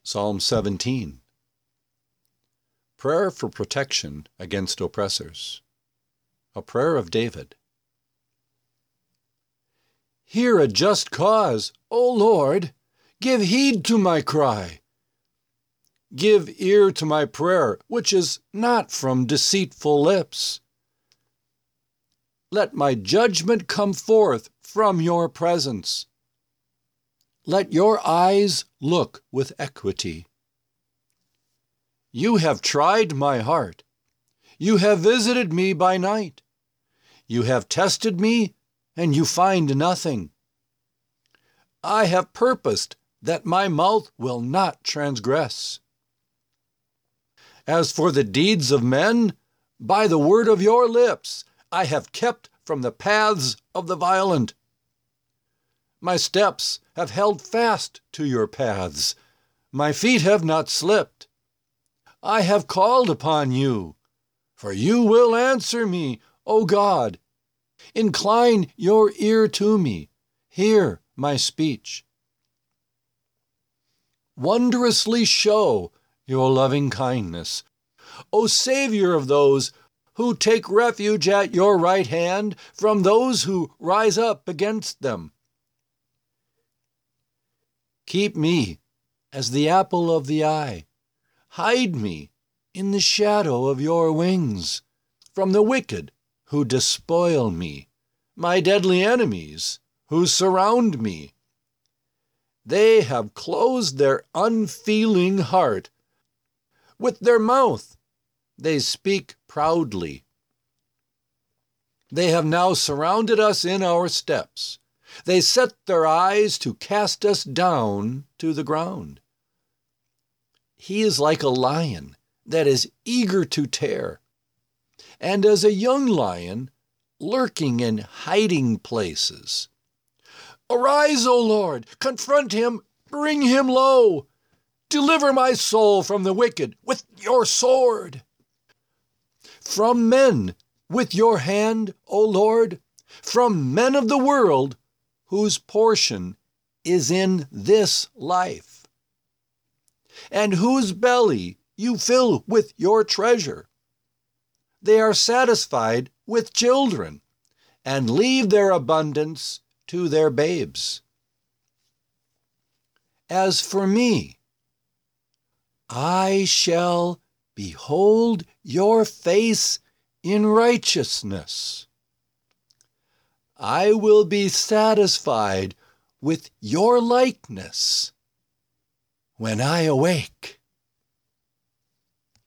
Psalm 17. Prayer for protection against oppressors. A prayer of David. Hear a just cause, O Lord. Give heed to my cry. Give ear to my prayer, which is not from deceitful lips. Let my judgment come forth from your presence. Let your eyes look with equity. You have tried my heart. You have visited me by night. You have tested me, and you find nothing. I have purposed that my mouth will not transgress. As for the deeds of men, by the word of your lips, I have kept from the paths of the violent. My steps have held fast to your paths. My feet have not slipped. I have called upon you, for you will answer me, O God. Incline your ear to me. Hear my speech. Wondrously show your loving kindness, O Savior of those who take refuge at your right hand from those who rise up against them. Keep me as the apple of the eye. Hide me in the shadow of your wings from the wicked who despoil me, my deadly enemies who surround me. They have closed their unfeeling heart. With their mouth they speak proudly. They have now surrounded us in our steps. They set their eyes to cast us down to the ground. He is like a lion that is eager to tear, and as a young lion lurking in hiding places. Arise, O Lord, confront him, bring him low. Deliver my soul from the wicked with your sword. From men with your hand, O Lord, from men of the world, whose portion is in this life, and whose belly you fill with your treasure. They are satisfied with children, and leave their abundance to their babes. As for me, I shall behold your face in righteousness. I will be satisfied with your likeness when I awake.